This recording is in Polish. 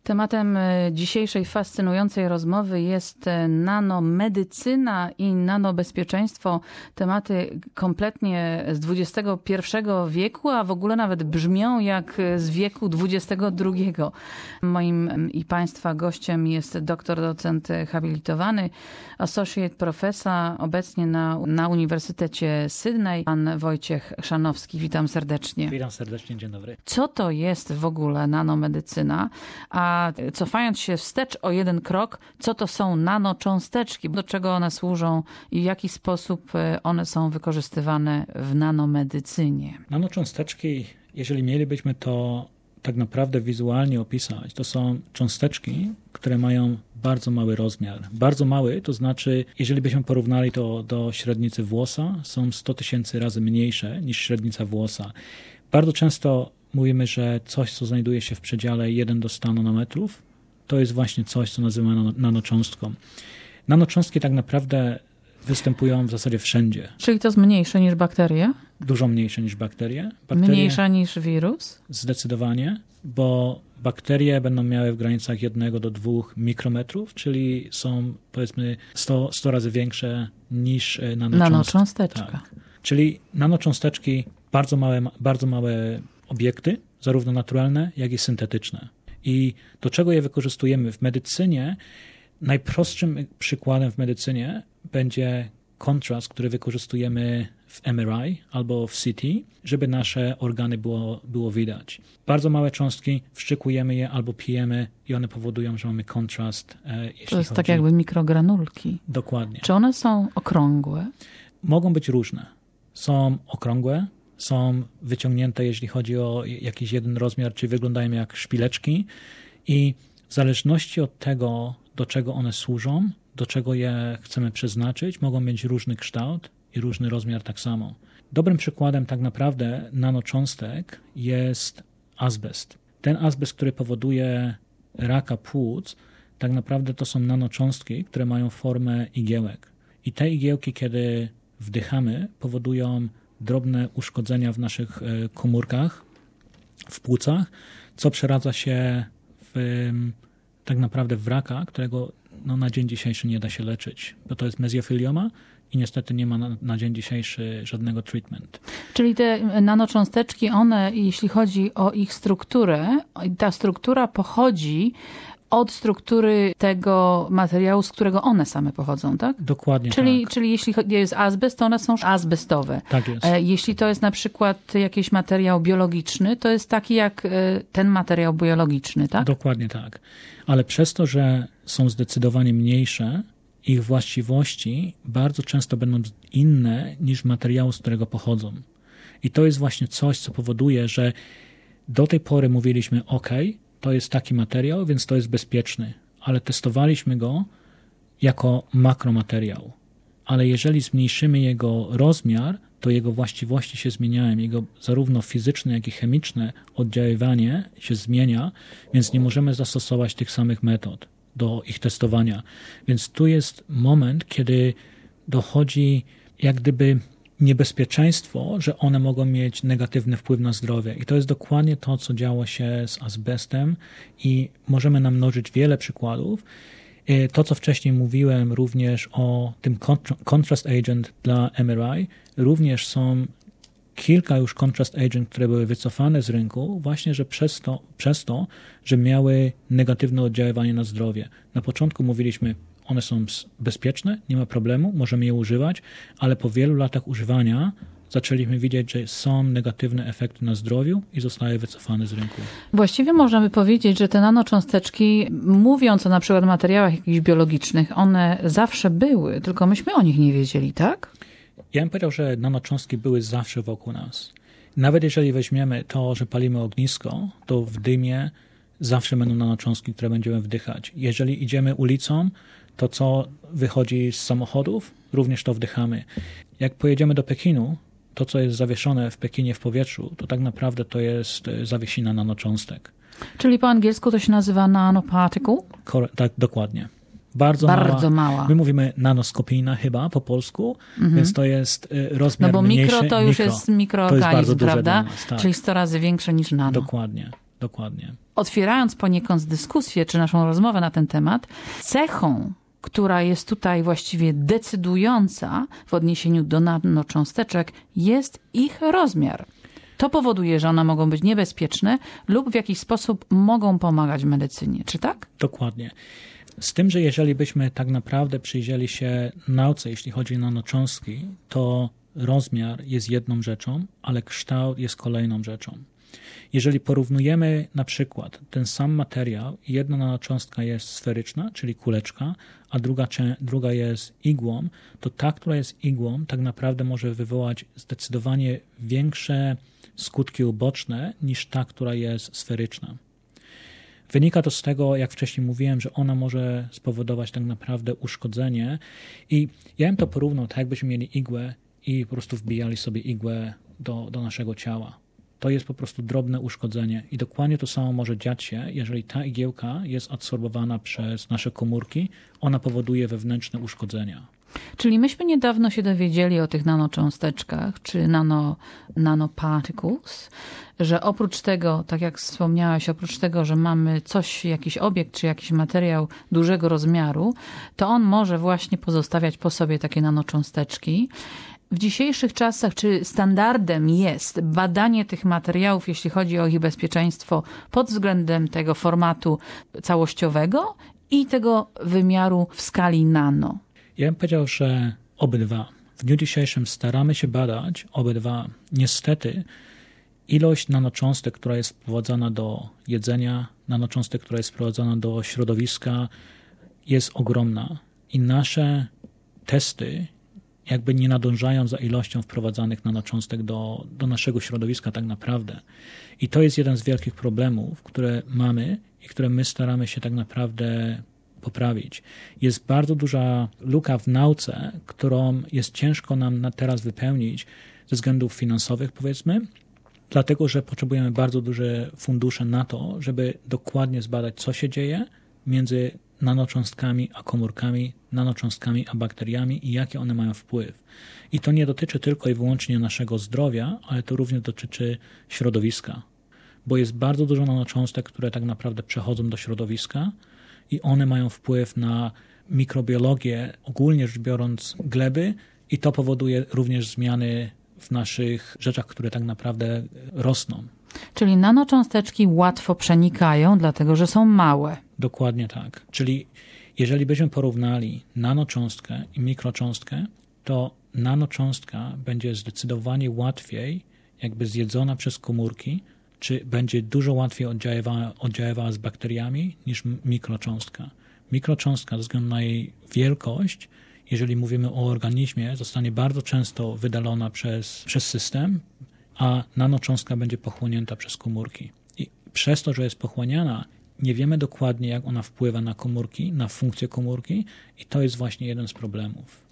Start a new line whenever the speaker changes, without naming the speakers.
Tematem dzisiejszej fascynującej rozmowy jest nanomedycyna i nanobezpieczeństwo. Tematy kompletnie z XXI wieku, a w ogóle nawet brzmią jak z wieku XXI. Moim i Państwa gościem jest doktor, docent habilitowany, associate professor obecnie na Uniwersytecie Sydney, pan Wojciech Chrzanowski. Witam serdecznie.
Witam serdecznie, dzień dobry.
Co to jest w ogóle nanomedycyna? A cofając się wstecz o jeden krok, co to są nanocząsteczki? Do czego one służą i w jaki sposób one są wykorzystywane w nanomedycynie?
Nanocząsteczki, jeżeli mielibyśmy to tak naprawdę wizualnie opisać, to są cząsteczki, które mają bardzo mały rozmiar. Bardzo mały, to znaczy, jeżeli byśmy porównali to do średnicy włosa, są 100 000 razy mniejsze niż średnica włosa. Bardzo często mówimy, że coś, co znajduje się w przedziale 1 do 100 nanometrów, to jest właśnie coś, co nazywamy nanocząstką. Nanocząstki tak naprawdę występują w zasadzie wszędzie.
Czyli to jest mniejsze niż bakterie?
Dużo mniejsze niż bakterie.
Mniejsza niż wirus?
Zdecydowanie, bo bakterie będą miały w granicach 1 do 2 mikrometrów, czyli są powiedzmy 100 razy większe niż
nanocząsteczka.
Tak. Czyli nanocząsteczki, bardzo małe obiekty, zarówno naturalne, jak i syntetyczne. I do czego je wykorzystujemy w medycynie? Najprostszym przykładem w medycynie będzie kontrast, który wykorzystujemy w MRI albo w CT, żeby nasze organy było widać. Bardzo małe cząstki, wszczykujemy je albo pijemy i one powodują, że mamy kontrast.
To jest tak jakby mikrogranulki.
Dokładnie.
Czy one są okrągłe?
Mogą być różne. Są okrągłe, są wyciągnięte, jeśli chodzi o jakiś jeden rozmiar, czy wyglądają jak szpileczki i w zależności od tego, do czego one służą, do czego je chcemy przeznaczyć, mogą mieć różny kształt i różny rozmiar tak samo. Dobrym przykładem tak naprawdę nanocząstek jest azbest. Ten azbest, który powoduje raka płuc, tak naprawdę to są nanocząstki, które mają formę igiełek. I te igiełki, kiedy wdychamy, powodują drobne uszkodzenia w naszych komórkach, w płucach, co przeradza się tak naprawdę w raka, którego na dzień dzisiejszy nie da się leczyć, bo to jest mezofilioma i niestety nie ma na dzień dzisiejszy żadnego treatment.
Czyli te nanocząsteczki, one, jeśli chodzi o ich strukturę, ta struktura pochodzi od struktury tego materiału, z którego one same pochodzą, tak?
Dokładnie tak.
Czyli jeśli jest azbest, to one są azbestowe.
Tak jest.
Jeśli to jest na przykład jakiś materiał biologiczny, to jest taki jak ten materiał biologiczny, tak?
Dokładnie tak. Ale przez to, że są zdecydowanie mniejsze, ich właściwości bardzo często będą inne niż materiału, z którego pochodzą. I to jest właśnie coś, co powoduje, że do tej pory mówiliśmy, to jest taki materiał, więc to jest bezpieczny, ale testowaliśmy go jako makromateriał. Ale jeżeli zmniejszymy jego rozmiar, to jego właściwości się zmieniają. Jego zarówno fizyczne, jak i chemiczne oddziaływanie się zmienia, więc nie możemy zastosować tych samych metod do ich testowania. Więc tu jest moment, kiedy dochodzi jak gdyby niebezpieczeństwo, że one mogą mieć negatywny wpływ na zdrowie. I to jest dokładnie to, co działo się z azbestem i możemy namnożyć wiele przykładów. To, co wcześniej mówiłem również o tym contrast agent dla MRI, również są kilka już contrast agent, które były wycofane z rynku właśnie, że przez to, że miały negatywne oddziaływanie na zdrowie. Na początku mówiliśmy, one są bezpieczne, nie ma problemu, możemy je używać, ale po wielu latach używania zaczęliśmy widzieć, że są negatywne efekty na zdrowiu i zostały wycofane z rynku.
Właściwie możemy powiedzieć, że te nanocząsteczki, mówiąc o na przykład materiałach jakichś biologicznych, one zawsze były, tylko myśmy o nich nie wiedzieli, tak?
Ja bym powiedział, że nanocząstki były zawsze wokół nas. Nawet jeżeli weźmiemy to, że palimy ognisko, to w dymie zawsze będą nanocząstki, które będziemy wdychać. Jeżeli idziemy ulicą, to co wychodzi z samochodów, również to wdychamy. Jak pojedziemy do Pekinu, to co jest zawieszone w Pekinie w powietrzu, to tak naprawdę to jest zawiesina nanocząstek.
Czyli po angielsku to się nazywa nanoparticle?
Tak, dokładnie. Bardzo mała. My mówimy nanoskopijna chyba po polsku, więc to jest rozmiar
bo
mniejszy.
Mikro to już jest mikroorganizm,
to jest bardzo
prawda?
Duże dla nas, tak.
Czyli 100 razy większe niż nano.
Dokładnie.
otwierając poniekąd dyskusję czy naszą rozmowę na ten temat, cechą, która jest tutaj właściwie decydująca w odniesieniu do nanocząsteczek, jest ich rozmiar. To powoduje, że one mogą być niebezpieczne lub w jakiś sposób mogą pomagać w medycynie. Czy tak?
Dokładnie. Z tym, że jeżeli byśmy tak naprawdę przyjrzeli się nauce, jeśli chodzi o nanocząstki, to rozmiar jest jedną rzeczą, ale kształt jest kolejną rzeczą. Jeżeli porównujemy na przykład ten sam materiał i jedna nanocząstka jest sferyczna, czyli kuleczka, a druga jest igłą, to ta, która jest igłą, tak naprawdę może wywołać zdecydowanie większe skutki uboczne niż ta, która jest sferyczna. Wynika to z tego, jak wcześniej mówiłem, że ona może spowodować tak naprawdę uszkodzenie i ja bym to porównał tak, jakbyśmy mieli igłę i po prostu wbijali sobie igłę do naszego ciała. To jest po prostu drobne uszkodzenie i dokładnie to samo może dziać się, jeżeli ta igiełka jest adsorbowana przez nasze komórki, ona powoduje wewnętrzne uszkodzenia.
Czyli myśmy niedawno się dowiedzieli o tych nanocząsteczkach, czy nanoparticles, że oprócz tego, tak jak wspomniałaś, oprócz tego, że mamy coś, jakiś obiekt, czy jakiś materiał dużego rozmiaru, to on może właśnie pozostawiać po sobie takie nanocząsteczki. W dzisiejszych czasach, czy standardem jest badanie tych materiałów, jeśli chodzi o ich bezpieczeństwo pod względem tego formatu całościowego i tego wymiaru w skali nano?
Ja bym powiedział, że obydwa. W dniu dzisiejszym staramy się badać obydwa. Niestety ilość nanocząstek, która jest wprowadzana do jedzenia, nanocząstek, która jest wprowadzana do środowiska, jest ogromna i nasze testy jakby nie nadążają za ilością wprowadzanych nanocząstek do naszego środowiska tak naprawdę. I to jest jeden z wielkich problemów, które mamy i które my staramy się tak naprawdę poprawić. Jest bardzo duża luka w nauce, którą jest ciężko nam teraz wypełnić ze względów finansowych, powiedzmy, dlatego, że potrzebujemy bardzo duże fundusze na to, żeby dokładnie zbadać, co się dzieje między nanocząstkami a komórkami, nanocząstkami a bakteriami i jakie one mają wpływ. I to nie dotyczy tylko i wyłącznie naszego zdrowia, ale to również dotyczy środowiska, bo jest bardzo dużo nanocząstek, które tak naprawdę przechodzą do środowiska i one mają wpływ na mikrobiologię, ogólnie rzecz biorąc, gleby i to powoduje również zmiany w naszych rzeczach, które tak naprawdę rosną.
Czyli nanocząsteczki łatwo przenikają, dlatego że są małe.
Dokładnie tak. Czyli jeżeli byśmy porównali nanocząstkę i mikrocząstkę, to nanocząstka będzie zdecydowanie łatwiej jakby zjedzona przez komórki, czy będzie dużo łatwiej oddziaływała z bakteriami niż mikrocząstka. Mikrocząstka ze względu na jej wielkość, jeżeli mówimy o organizmie, zostanie bardzo często wydalona przez system, a nanocząstka będzie pochłonięta przez komórki. I przez to, że jest pochłaniana, nie wiemy dokładnie, jak ona wpływa na komórki, na funkcję komórki i to jest właśnie jeden z problemów.